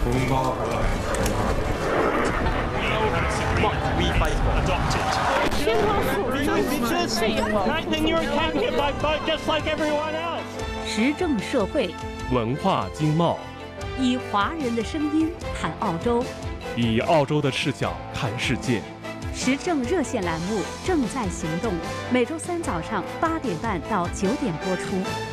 时政社会， 文化经贸， 以华人的声音谈澳洲， 以澳洲的视角看世界。 时政热线栏目正在行动，每周三早上8点半到9点播出。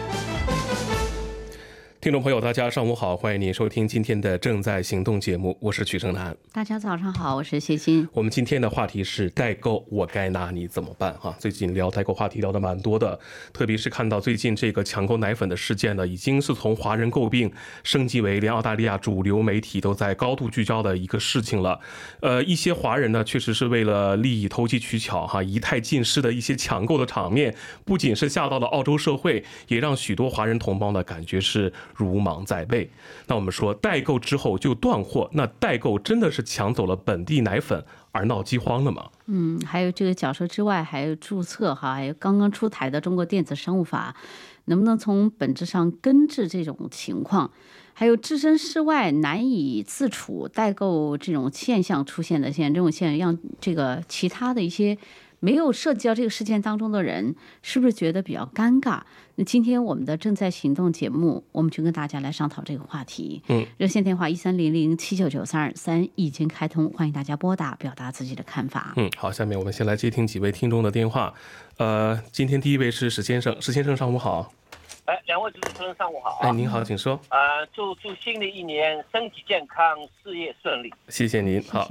听众朋友，大家上午好，欢迎您收听今天的正在行动节目，我是曲正南。 大家早上好，我是谢欣。 我们今天的话题是代购，我该拿你怎么办？最近聊代购话题聊得蛮多的，特别是看到最近这个抢购奶粉的事件呢，已经是从华人诟病升级为连澳大利亚主流媒体都在高度聚焦的一个事情了。一些华人呢，确实是为了利益投机取巧，一太尽失的一些抢购的场面，不仅是吓到了澳洲社会，也让许多华人同胞呢感觉是如芒在背。那我们说代购之后就断货，那代购真的是抢走了本地奶粉而闹饥荒了吗？ 还有这个缴收之外，还有注册还有刚刚出台的中国电子商务法，能不能从本质上根治这种情况？还有置身事外难以自处代购这种现象出现的，现在这种现象让这个其他的一些没有涉及到这个事件当中的人，是不是觉得比较尴尬？那今天我们的正在行动节目，我们就跟大家来商讨这个话题。热线电话1300799323已经开通，欢迎大家拨打，表达自己的看法。 好，下面我们先来接听几位听众的电话。今天第一位是史先生，史先生上午好。 两位主持人上午好。 您好，请说。 祝新的一年身体健康，事业顺利。 谢谢您。好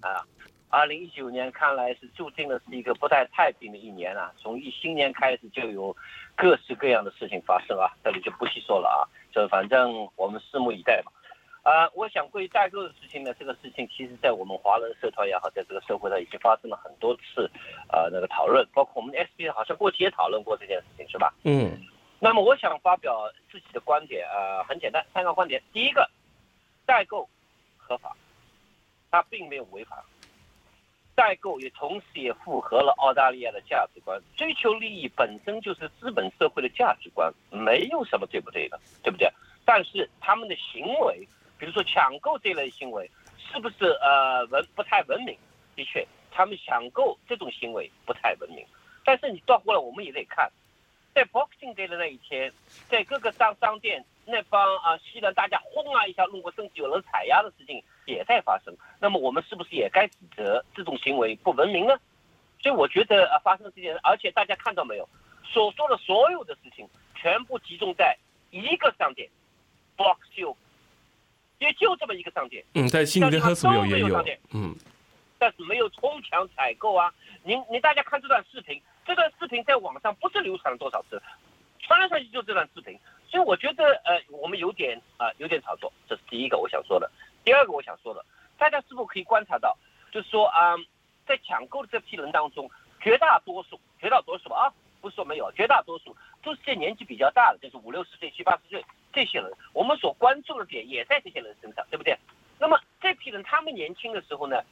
，2019年看来是注定了是一个不太太平的一年啊！从新年开始就有各式各样的事情发生啊，这里就不细说了啊，这反正我们拭目以待吧。我想关于代购的事情呢，这个事情其实在我们华人社团也好，在这个社会上已经发生了很多次那个讨论，包括我们的 SB 好像过去也讨论过这件事情，是吧？那么我想发表自己的观点，很简单，3个观点。第一个，代购合法，它并没有违法。代购也同时也符合了澳大利亚的价值观，追求利益本身就是资本社会的价值观，没有什么对不对的，对不对？但是他们的行为，比如说抢购这类行为，是不是不太文明？的确，他们抢购这种行为不太文明。但是你倒过来，我们也得看，在 Boxing Day 的那一天，在各个商店那帮西人大家轰一下弄过，甚至有人踩压的事情也在发生。那么我们是不是也该指责这种行为不文明呢？所以我觉得发生这件事，而且大家看到没有，所说的所有的事情全部集中在一个商店 Box Hill， 也就这么一个商店。 在悉尼跟赫斯维尔也有。 但是没有冲抢采购啊！您大家看这段视频，在网上不知流传了多少次，传来传去就这段视频。所以我觉得我们有点炒作，这是第一个我想说的。第二个我想说的，大家是否可以观察到，就是说在抢购的这批人当中，绝大多数不是说没有，绝大多数都是些年纪比较大的，就是50、60岁、70、80岁这些人，我们所关注的点也在这些人身上，对不对？那么这批人他们年轻的时候呢？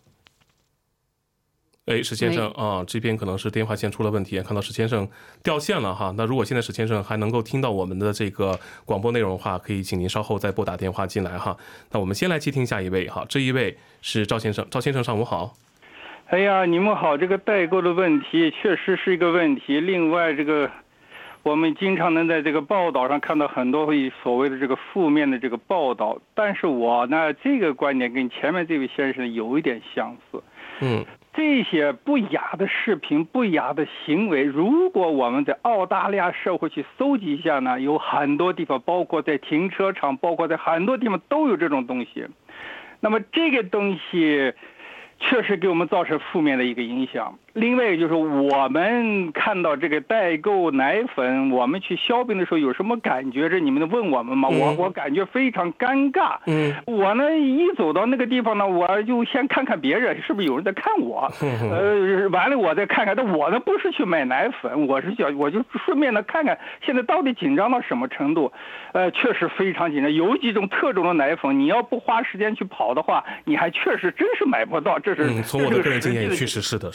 史先生这边可能是电话线出了问题，看到史先生掉线了哈。那如果现在史先生还能够听到我们的这个广播内容的话，可以请您稍后再拨打电话进来哈。那我们先来接听下一位哈，这一位是赵先生，赵先生上午好。 哎呀，你们好，这个代购的问题确实是一个问题。另外，这个我们经常能在这个报道上看到很多所谓的这个负面的这个报道，但是我呢，这个观点跟前面这位先生有一点相似。这些不雅的视频、不雅的行为，如果我们在澳大利亚社会去搜集一下呢，有很多地方，包括在停车场，包括在很多地方都有这种东西。那么这个东西确实给我们造成负面的一个影响。另外就是我们看到这个代购奶粉，我们去消费的时候有什么感觉？这你们问我们吗？我感觉非常尴尬。我呢一走到那个地方呢，我就先看看别人是不是有人在看我。完了我再看看，但我呢不是去买奶粉，我就顺便的看看现在到底紧张到什么程度。确实非常紧张，有几种特种的奶粉，你要不花时间去跑的话，你还确实真是买不到。这是从我的个人经验也确实是的。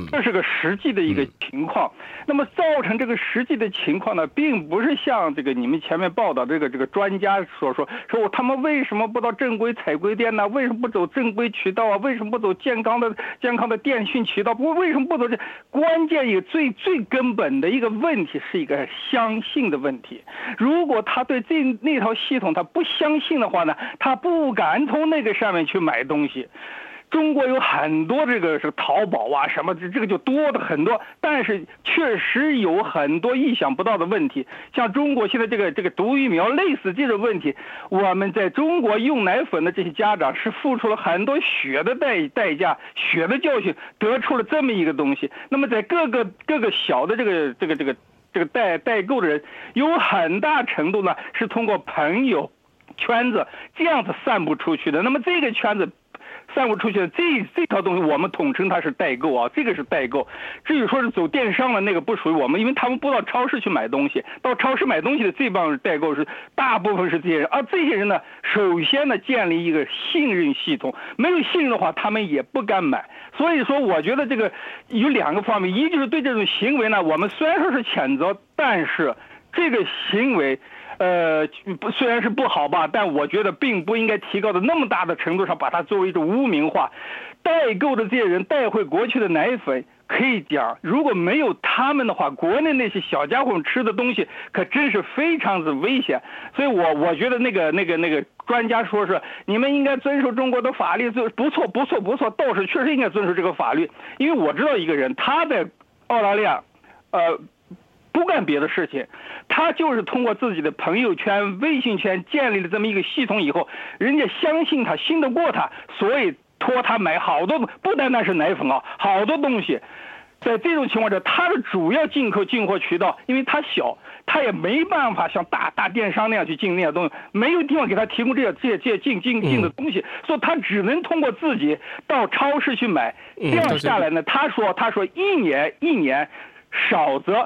这是个实际的一个情况。那么造成这个实际的情况呢，并不是像这个你们前面报道这个专家说他们为什么不到正规采购店呢？为什么不走正规渠道啊？为什么不走健康的电讯渠道？为什么不走这？关键一个最根本的一个问题是一个相信的问题。如果他对那套系统他不相信的话呢，他不敢从那个上面去买东西。中国有很多这个是淘宝啊什么，这个就多的很多，但是确实有很多意想不到的问题。像中国现在这个毒疫苗类似这种问题，我们在中国用奶粉的这些家长是付出了很多血的代价，血的教训，得出了这么一个东西。那么在各个小的这个代购的人，有很大程度呢是通过朋友圈子这样子散布出去的。那么这个圈子散布出去的这套东西，我们统称它是代购啊，这个是代购。至于说是走电商的那个不属于我们，因为他们不到超市去买东西，到超市买东西的这帮代购是大部分是这些人，而这些人呢，首先呢建立一个信任系统，没有信任的话，他们也不敢买。所以说，我觉得这个有两个方面，一就是对这种行为呢，我们虽然说是谴责，但是这个行为。虽然是不好吧，但我觉得并不应该提高到那么大的程度上，把它作为一种污名化。代购的这些人带回国去的奶粉，可以讲，如果没有他们的话，国内那些小家伙吃的东西可真是非常的危险。所以我觉得那个专家说是你们应该遵守中国的法律，不错，倒是确实应该遵守这个法律。因为我知道一个人，他在澳大利亚，不干别的事情，他就是通过自己的朋友圈、微信圈建立了这么一个系统以后，人家相信他，信得过他，所以托他买好多，不单单是奶粉啊，好多东西。在这种情况下，他的主要进货渠道，因为他小，他也没办法像大电商那样去进那些东西，没有地方给他提供这些进的东西，所以他只能通过自己到超市去买。这样下来呢，他说一年。少则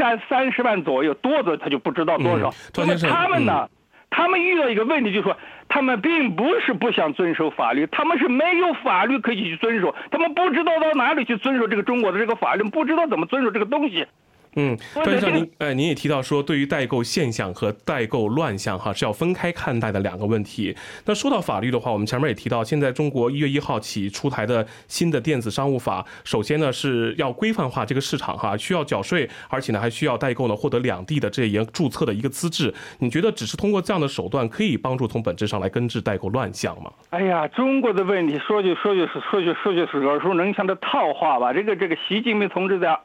30万左右，多则他就不知道多少。那么他们呢？他们遇到一个问题，就是说，他们并不是不想遵守法律，他们是没有法律可以去遵守，他们不知道到哪里去遵守这个中国的这个法律，不知道怎么遵守这个东西。段先生，您也提到说，对于代购现象和代购乱象是要分开看待的两个问题。那说到法律的话，我们前面也提到，现在中国1月1号起出台的新的电子商务法，首先呢是要规范化这个市场需要缴税，而且呢还需要代购呢获得两地的这样注册的一个资质。你觉得只是通过这样的手段可以帮助从本质上来根治代购乱象吗？ 哎呀，中国的问题说句耳熟能详的套话吧。这个习近平同志在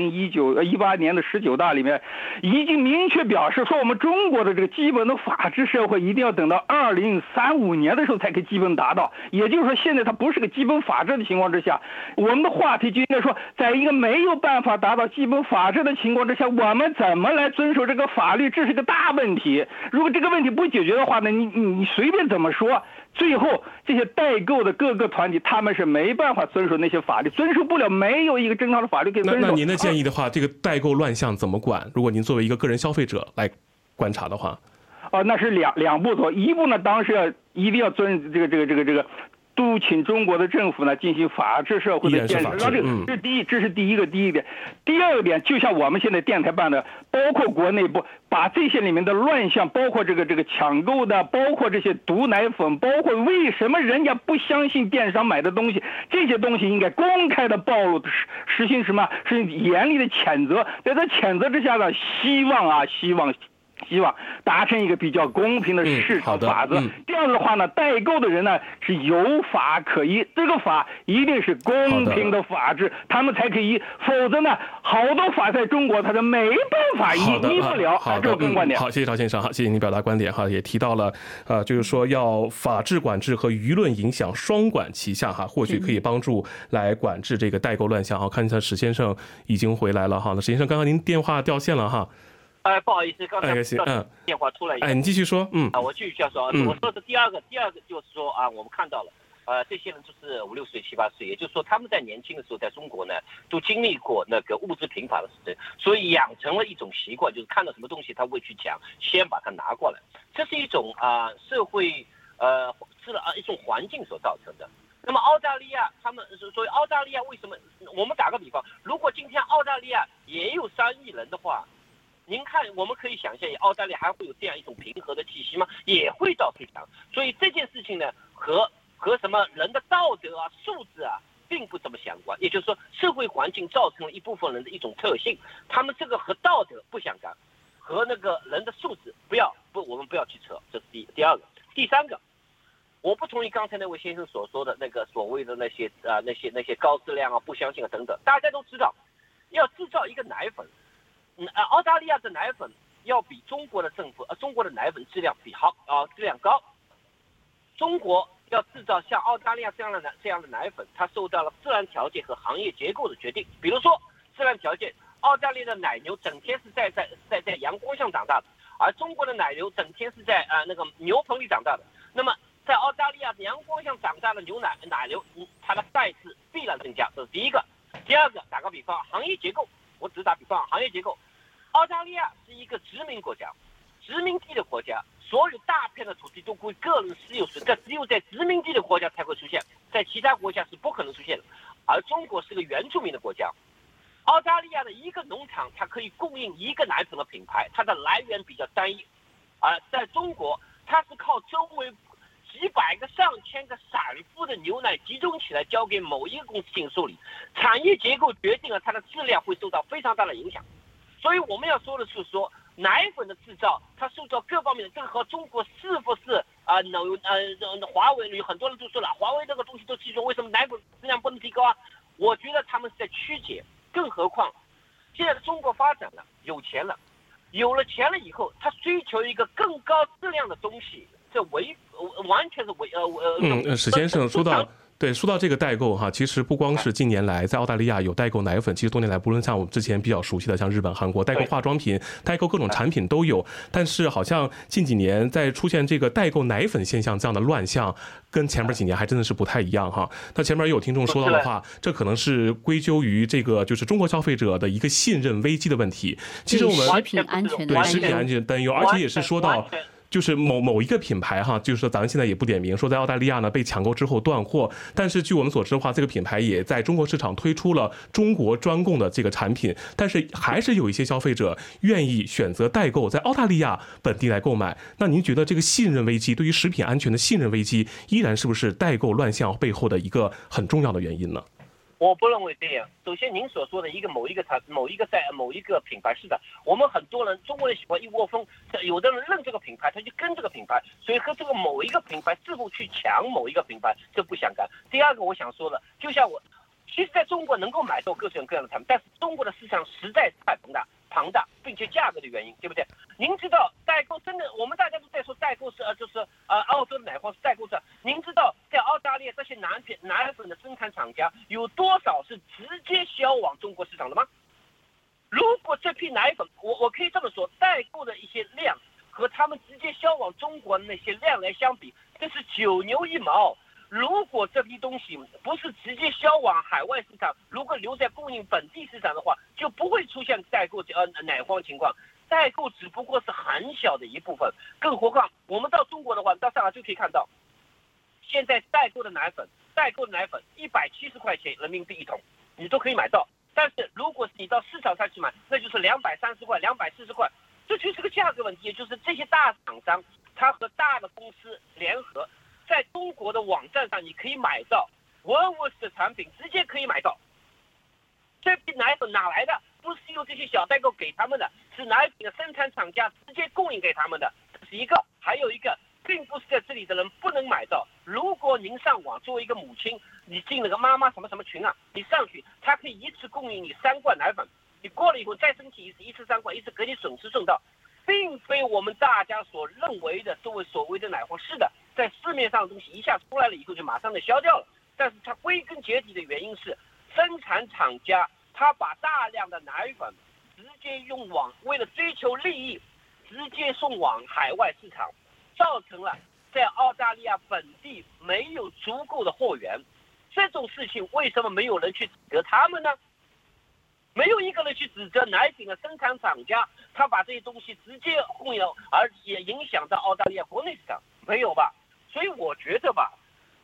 18年的19大里面已经明确表示说，我们中国的这个基本的法治社会一定要等到2035年的时候才可以基本达到。也就是说，现在它不是个基本法治的情况之下，我们的话题就应该说，在一个没有办法达到基本法治的情况之下，我们怎么来遵守这个法律，这是个大问题。如果这个问题不解决的话呢，你随便怎么说，最后这些代购的各个团体他们是没办法遵守那些法律，遵守不了，没有一个正常的法律可以遵守。 那您的建议的话，这个代购乱象怎么管？如果您作为一个个人消费者来观察的话， 那是两步走。一步呢，当时一定要遵这个督请中国的政府呢进行法治社会的建设，这是第一点。第二个点，就像我们现在电台办的，包括国内部把这些里面的乱象，包括这个抢购的，包括这些毒奶粉，包括为什么人家不相信电商买的东西，这些东西应该公开的暴露，实行什么？是严厉的谴责。在这谴责之下呢，希望达成一个比较公平的市场法则。这样的话呢，代购的人呢是有法可依，这个法一定是公平的法治，他们才可以依。否则呢，好多法在中国他是没办法依不了。这是个观点。 好，谢谢赵先生，谢谢您表达观点也提到了就是说要法治管制和舆论影响双管齐下或许可以帮助来管制这个代购乱象。看一下史先生已经回来了那史先生，刚刚您电话掉线了不好意思，刚才电话出来。 你继续说。 我继续说。我说的第二个就是说我们看到了，这些人就是5、6岁、7、8岁，也就是说他们在年轻的时候在中国呢都经历过那个物质贫乏的时代，所以养成了一种习惯，就是看到什么东西他会去抢，先把它拿过来。这是一种社会一种环境所造成的。 那么澳大利亚他们所以澳大利亚为什么？我们打个比方，如果今天澳大利亚也有3亿人的话，您看我们可以想象，澳大利亚还会有这样一种平和的气息吗？也会造成强。所以这件事情呢，和什么人的道德啊、素质啊，并不怎么相关。也就是说，社会环境造成了一部分人的一种特性，他们这个和道德不相干，和那个人的素质我们不要去扯。这是第二个。第三个，我不同意刚才那位先生所说的那个所谓的那些高质量啊、不相信啊等等。大家都知道，要制造一个奶粉，澳大利亚的奶粉要比中国的中国的奶粉质量质量高。中国要制造像澳大利亚这样的奶粉，它受到了自然条件和行业结构的决定。比如说自然条件，澳大利亚的奶牛整天是在阳光下长大的，而中国的奶牛整天是在那个牛棚里长大的。那么在澳大利亚阳光下长大的奶牛，它的代质必然增加，这是第一个。第二个，打个比方，行业结构，我只打比方，行业结构，澳大利亚是一个殖民国家，殖民地的国家，所有大片的土地都归个人私有，这只有在殖民地的国家才会出现，在其他国家是不可能出现的。而中国是个原住民的国家，澳大利亚的一个农场它可以供应一个奶粉的品牌，它的来源比较单一。而在中国，它是靠周围几百个、上千个散户的牛奶集中起来交给某一个公司进行处理，产业结构决定了它的质量会受到非常大的影响。所以我们要说的是说，奶粉的制造它受到各方面的，这个和中国是不是华为有很多人都说了，华为这个东西都记住，为什么奶粉质量不能提高啊？我觉得他们是在曲解，更何况现在中国发展了，有钱了，有了钱了以后，他追求一个更高质量的东西，这完全是史先生说到这个代购哈，其实不光是近年来在澳大利亚有代购奶粉，其实多年来不论像我们之前比较熟悉的像日本、韩国代购化妆品、代购各种产品都有，但是好像近几年在出现这个代购奶粉现象这样的乱象，跟前面几年还真的是不太一样哈。那前面有听众说到的话，这可能是归咎于这个就是中国消费者的一个信任危机的问题。其实我们食品安全的食品安全担忧，而且也是说到。就是某一个品牌哈，就是说咱们现在也不点名，说在澳大利亚呢被抢购之后断货，但是据我们所知的话，这个品牌也在中国市场推出了中国专供的这个产品，但是还是有一些消费者愿意选择代购在澳大利亚本地来购买。那您觉得这个信任危机对于食品安全的信任危机，依然是不是代购乱象背后的一个很重要的原因呢？ 我不认为这样。首先，您所说的某一个品牌，是的，我们很多人中国人喜欢一窝蜂，有的人认这个品牌，他就跟这个品牌，所以和这个某一个品牌是否去抢某一个品牌，这不相干。第二个，我想说的，就像其实在中国能够买到各种各样的产品，但是中国的市场实在太庞大，并且价格的原因，对不对？您知道代购真的，我们大家都在说代购是澳洲的奶黄是代购是。您知道在澳大利亚这些奶粉的生产厂家有多少是直接销往中国市场的吗？如果这批奶粉，我可以这么说，代购的一些量和他们直接销往中国的那些量来相比，这是9牛1毛。如果这批东西不是直接销往海外市场，如果留在供应本地市场的话，就不会出现代购奶黄情况。代购只不过是很小的一部分，更何况我们到中国的话，到上海就可以看到，现在代购的奶粉170块钱人民币一桶，你都可以买到。但是如果是你到市场上去买，那就是230块、240块，这就是个价格问题。也就是这些大厂商，他和大的公司联合，在中国的网站上你可以买到Woolworths的产品，直接可以买到。这批奶粉哪来的？不是由这些小代购给他们的，是奶粉的生产厂家直接供应给他们的，这是一个。还有一个，并不是在这里的人不能买到。如果您上网作为一个母亲，你进了个妈妈什么什么群啊，你上去，他可以一次供应你3罐奶粉，你过了以后再申请一次3罐，一次给你准时送到，并非我们大家所认为的所谓的奶黄。是的，在市面上的东西一下出来了以后就马上就销掉了，但是它归根结底的原因是生产厂家他把大量的奶粉直接为了追求利益，直接送往海外市场，造成了在澳大利亚本地没有足够的货源。这种事情为什么没有人去指责他们呢？没有一个人去指责奶粉的生产厂家，他把这些东西直接供应，而且影响到澳大利亚国内市场，没有吧？所以我觉得吧，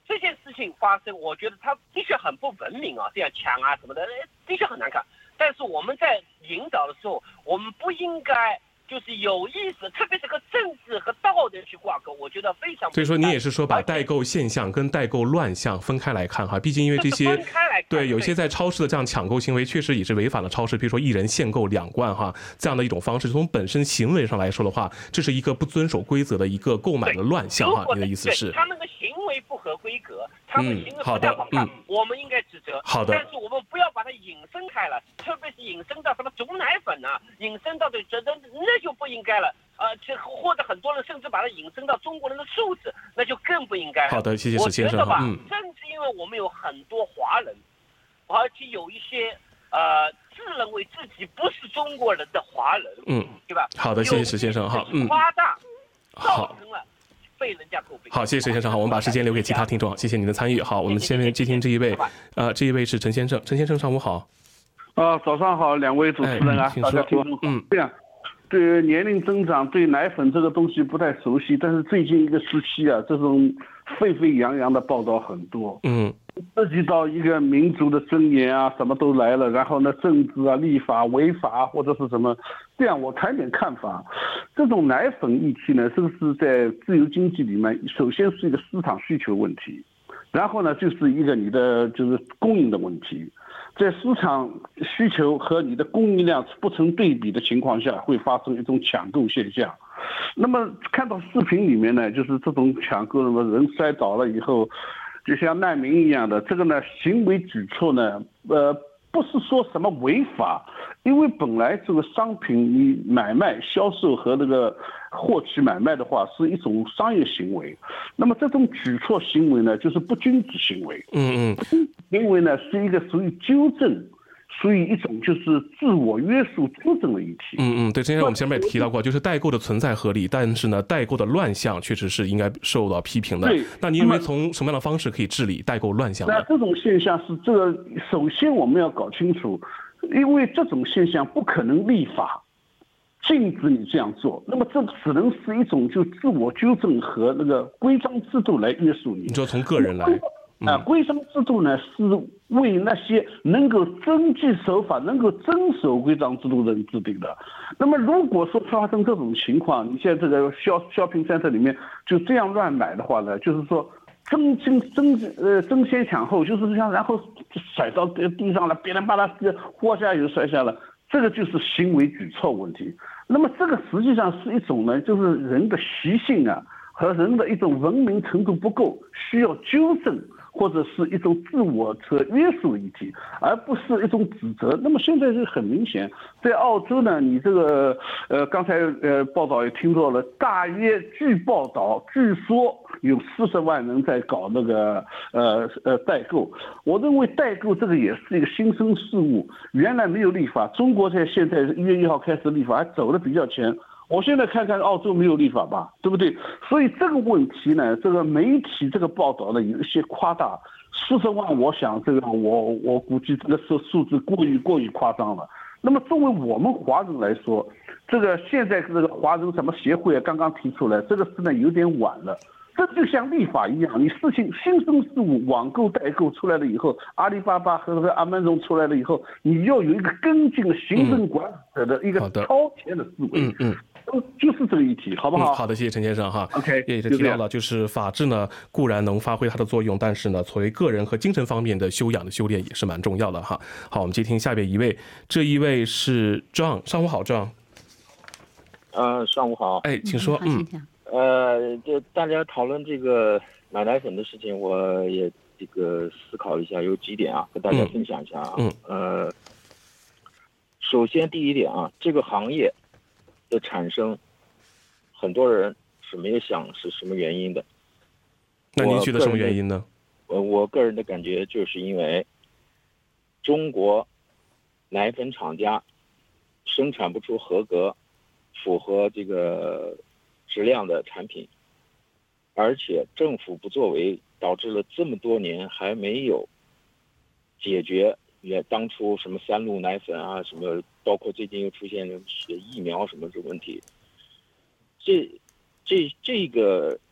这件事情发生，我觉得它的确很不文明啊，这样抢啊什么的，的确很难看。但是我们在引导的时候，我们不应该就是有意识，特别是和政治和道德去挂钩，我觉得非常不应该。 所以说你也是说把代购现象跟代购乱象分开来看哈，毕竟因为这些分开来看， 对有些在超市的这样抢购行为确实也是违反了超市，比如说一人限购2罐哈这样的一种方式，从本身行为上来说的话，这是一个不遵守规则的一个购买的乱象哈。你的意思是？ 他们的行为不合规格，他们行为不太好看，我们应该指责。 好的。 但是我们不要把它引申开了，特别是引申到什么煮奶粉啊，引申到那就不应该了。或者很多人甚至把它引申到中国人的素质，那就更不应该了。 好的，谢谢史先生。 甚至因为我们有很多华人，而且有一些自认为自己不是中国人的华人，对吧？ 好的，谢谢史先生哈。 夸大，造成了被人家诟病。 好，谢谢史先生。好，我们把时间留给其他听众。谢谢您的参与。好，我们先接听这一位，这一位是陈先生。陈先生，上午好。 早上好，两位主持人啊，大家听众好。这样，对年龄增长，对奶粉这个东西不太熟悉，但是最近一个时期啊，这种沸沸扬扬的报道很多，涉及到一个民族的尊严啊，什么都来了，然后呢，政治啊、立法、违法或者是什么，这样我谈点看法。这种奶粉议题呢，是不是在自由经济里面，首先是一个市场需求问题，然后呢，就是一个你的就是供应的问题。在市场需求和你的供应量不成对比的情况下，会发生一种抢购现象。那么看到视频里面呢，就是这种抢购，那么人摔倒了以后，就像难民一样的，这个呢行为举措呢，不是说什么违法，因为本来这个商品你买卖、销售和那个获取买卖的话是一种商业行为，那么这种举措行为呢，就是不君子行为。行为呢是一个属于纠正，属于一种就是自我约束纠正的议题。 对，之前我们前面也提到过，就是代购的存在合理，但是呢，代购的乱象确实是应该受到批评的。 对， 那您认为从什么样的方式可以治理代购乱象呢？ 那这种现象是这个，首先我们要搞清楚，因为这种现象不可能立法禁止你这样做，那么这只能是一种就自我纠正和那个规章制度来约束你。 你说从个人来。 规章制度呢是为那些能够遵纪守法、能够遵守规章制度的人制定的。那么如果说发生这种情况，你现在这个shopping center里面就这样乱买的话呢，就是说争先抢后，就是这样，然后甩到地上了，别人把它货下又摔下了，这个就是行为举措问题。那么这个实际上是一种呢，就是人的习性啊和人的一种文明程度不够，需要纠正。或者是一种自我的约束议题，而不是一种指责。那么现在是很明显，在澳洲呢，你这个刚才报道也听到了，大约据报道，据说有40万人在搞那个代购。我认为代购这个也是一个新生事物，原来没有立法，中国在现在1月1号开始立法，还走得比较前。我现在看看澳洲没有立法吧，对不对？所以这个问题呢，这个媒体这个报道呢有一些夸大，40万，我想这个我估计这个数字过于夸张了。那么作为我们华人来说，这个现在这个华人什么协会刚刚提出来，这个事呢有点晚了。这就像立法一样，你事情新生事物网购代购出来了以后，阿里巴巴和阿曼总出来了以后，你要有一个跟进的行政管理者的一个超前的思维。就是这个议题，好不好？ 好的，谢谢陈先生哈。 OK， 也是提到了，就是法治呢固然能发挥它的作用，但是呢，作为个人和精神方面的修养的修炼也是蛮重要的哈。好，我们接听下边一位，这一位是 John， 上午好 ，John。 上午好。 请说。 就大家讨论这个买奶粉的事情，我也这个思考一下，有几点啊，跟大家分享一下啊。首先第一点啊，这个行业的产生，很多人是没有想是什么原因的。 那您觉得什么原因呢？ 我个人的感觉就是因为中国奶粉厂家生产不出合格、符合这个质量的产品，而且政府不作为，导致了这么多年还没有解决也当初什么3鹿奶粉啊，什么包括最近又出现了疫苗什么这个问题。这个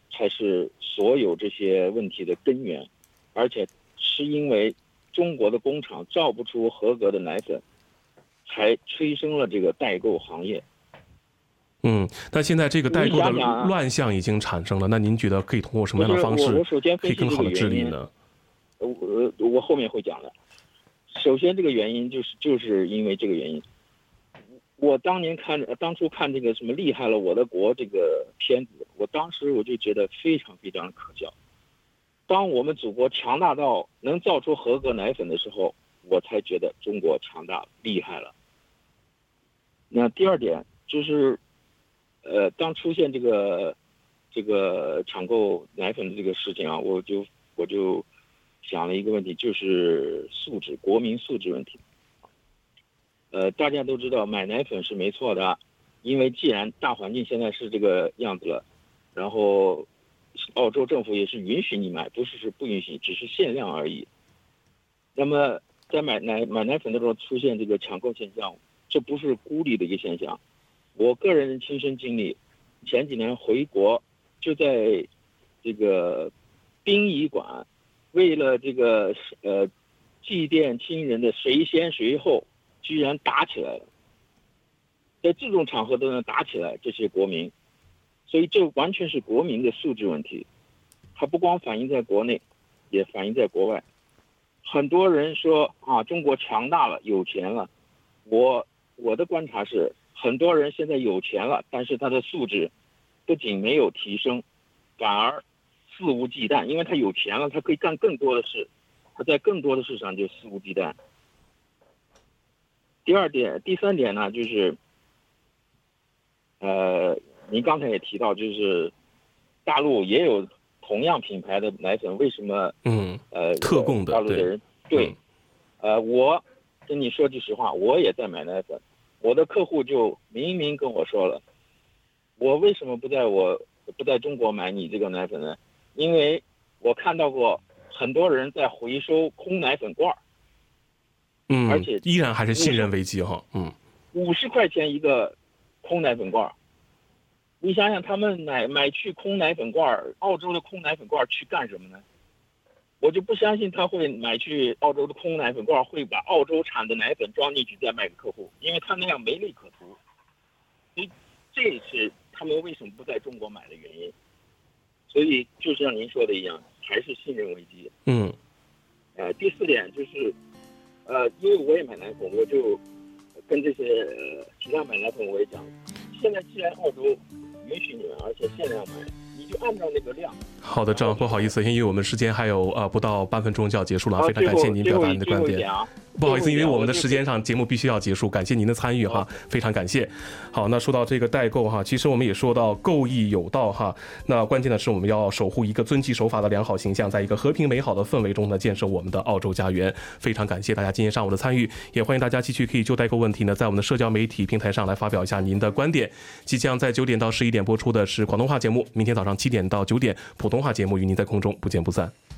才是所有这些问题的根源，而且是因为中国的工厂造不出合格的奶粉，才催生了这个代购行业。 但现在这个代购的乱象已经产生了，那您觉得可以通过什么样的方式可以更好的治理呢？ 我后面会讲的。首先，这个原因就是因为这个原因。我当初看这个什么厉害了我的国这个片子，当时我就觉得非常非常的可笑。当我们祖国强大到能造出合格奶粉的时候，我才觉得中国强大厉害了。那第二点就是，当出现这个抢购奶粉的这个事情啊，我就想了一个问题，就是国民素质问题。大家都知道买奶粉是没错的，因为既然大环境现在是这个样子了，然后澳洲政府也是允许你买，不是不允许，只是限量而已。那么在买奶粉的时候出现这个抢购现象，这不是孤立的一个现象。我个人亲身经历，前几年回国就在这个殡仪馆，为了这个祭奠亲人的谁先谁后，居然打起来了。在这种场合都能打起来，这些国民，所以这完全是国民的素质问题，它不光反映在国内，也反映在国外。很多人说啊，中国强大了，有钱了。我的观察是，很多人现在有钱了，但是他的素质不仅没有提升，反而肆无忌惮，因为他有钱了，他可以干更多的事，他在更多的事上就肆无忌惮。第三点呢，就是您刚才也提到，就是大陆也有同样品牌的奶粉，为什么特供的大陆的人对我跟你说句实话，我也在买奶粉，我的客户就明明跟我说了，我为什么不在中国买你这个奶粉呢？因为我看到过很多人在回收空奶粉罐，而且依然还是信任危机哈 ，50块钱一个空奶粉罐，你想想他们买去空奶粉罐，澳洲的空奶粉罐去干什么呢？我就不相信他会买去澳洲的空奶粉罐，会把澳洲产的奶粉装进去再卖给客户，因为他那样没利可图。所以这是他们为什么不在中国买的原因。所以就像您说的一样，还是信任危机。第四点就是，因为我也买奶粉，我就跟这些其他买奶粉我也讲，现在既然澳洲允许你们，而且限量买，你就按照那个量。 好的，不好意思，因为我们时间还有不到8分钟就要结束了，非常感谢您表达您的观点。不好意思，因为我们的时间上节目必须要结束，感谢您的参与哈，非常感谢。好，那说到这个代购哈，其实我们也说到购义有道哈，那关键的是我们要守护一个遵纪守法的良好形象，在一个和平美好的氛围中呢，建设我们的澳洲家园。非常感谢大家今天上午的参与，也欢迎大家继续可以就代购问题呢，在我们的社交媒体平台上来发表一下您的观点。即将在9点到11点播出的是广东话节目，明天早上7点到9点普通话节目与您在空中不见不散。